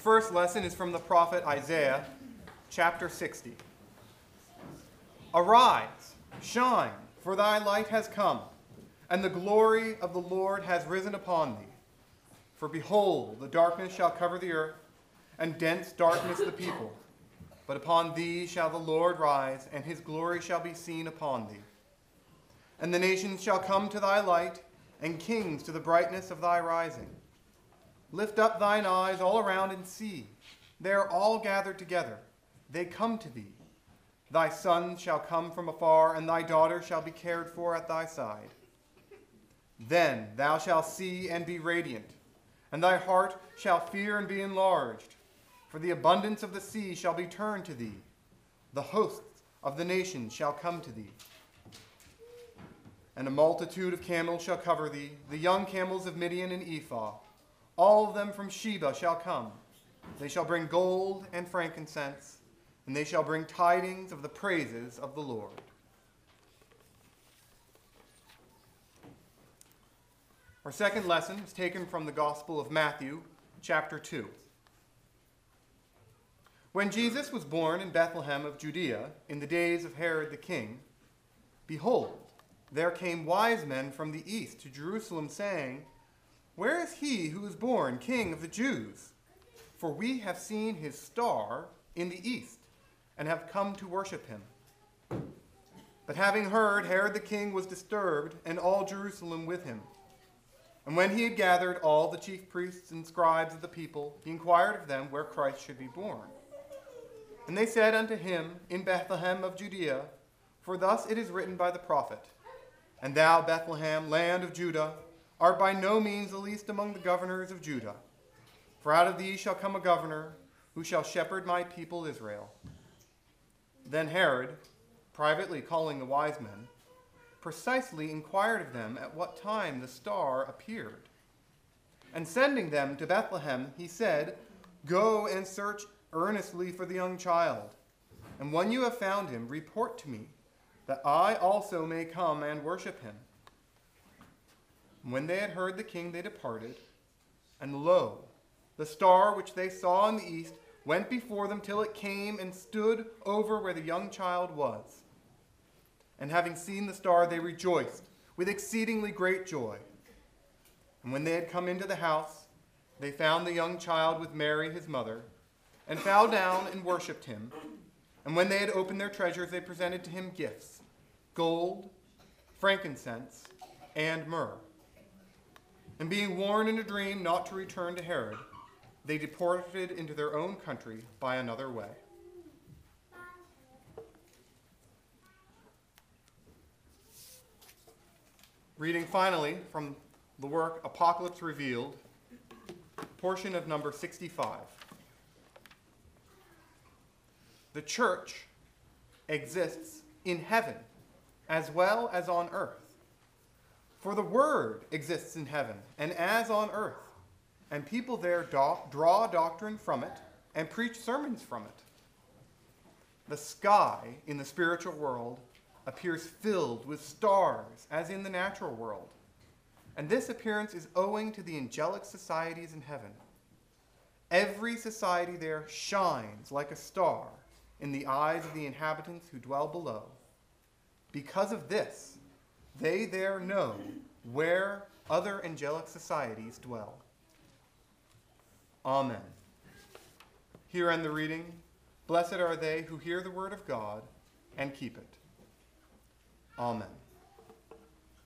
first lesson is from the prophet Isaiah, chapter 60. Arise, shine, for thy light has come, and the glory of the Lord has risen upon thee. For behold, the darkness shall cover the earth, and dense darkness the people. But upon thee shall the Lord rise, and his glory shall be seen upon thee. And the nations shall come to thy light, and kings to the brightness of thy rising. Lift up thine eyes all around and see. They are all gathered together. They come to thee. Thy sons shall come from afar, and thy daughters shall be cared for at thy side. Then thou shalt see and be radiant, and thy heart shall fear and be enlarged. For the abundance of the sea shall be turned to thee. The hosts of the nations shall come to thee. And a multitude of camels shall cover thee, the young camels of Midian and Ephah. All of them from Sheba shall come. They shall bring gold and frankincense, and they shall bring tidings of the praises of the Lord. Our second lesson is taken from the Gospel of Matthew, chapter 2. When Jesus was born in Bethlehem of Judea in the days of Herod the king, behold, there came wise men from the east to Jerusalem, saying, Where is he who is born King of the Jews? For we have seen his star in the east, and have come to worship him. But having heard, Herod the king was disturbed, and all Jerusalem with him. And when he had gathered all the chief priests and scribes of the people, he inquired of them where Christ should be born. And they said unto him, In Bethlehem of Judea, for thus it is written by the prophet, And thou, Bethlehem, land of Judah, art by no means the least among the governors of Judah. For out of thee shall come a governor, who shall shepherd my people Israel. Then Herod, privately calling the wise men, precisely inquired of them at what time the star appeared. And sending them to Bethlehem, he said, Go and search earnestly for the young child, and when you have found him, report to me, that I also may come and worship him. And when they had heard the king, they departed, and lo, the star which they saw in the east went before them till it came and stood over where the young child was. And having seen the star, they rejoiced with exceedingly great joy. And when they had come into the house, they found the young child with Mary his mother, and fell down and worshipped him. And when they had opened their treasures, they presented to him gifts, gold, frankincense, and myrrh. And being warned in a dream not to return to Herod, they departed into their own country by another way. Reading finally from the work Apocalypse Revealed, portion of number 65. The church exists in heaven as well as on earth. For the word exists in heaven and as on earth, and people there draw doctrine from it and preach sermons from it. The sky in the spiritual world appears filled with stars as in the natural world, and this appearance is owing to the angelic societies in heaven. Every society there shines like a star in the eyes of the inhabitants who dwell below. Because of this, they there know where other angelic societies dwell. Amen. Here end the reading. Blessed are they who hear the word of God and keep it. Amen.